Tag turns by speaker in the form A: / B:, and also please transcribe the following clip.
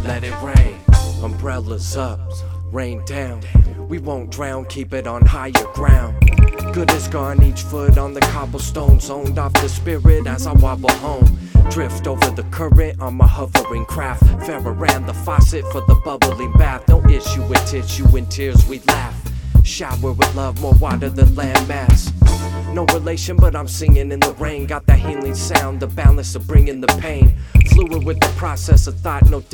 A: let it rain. Umbrellas up, rain down. We won't drown, keep it on higher ground. Good as gone, each foot on the cobblestone. Zoned off the spirit as I wobble home. Drift over the current on my hovering craft. Farrah ran the faucet for the bubbling bath. No issue with tissue and tears, we laugh. Shower with love, more water than landmass. No relation, but I'm singing in the rain. Got that healing sound, the balance of bringing the pain. Fluid with the process of thought, no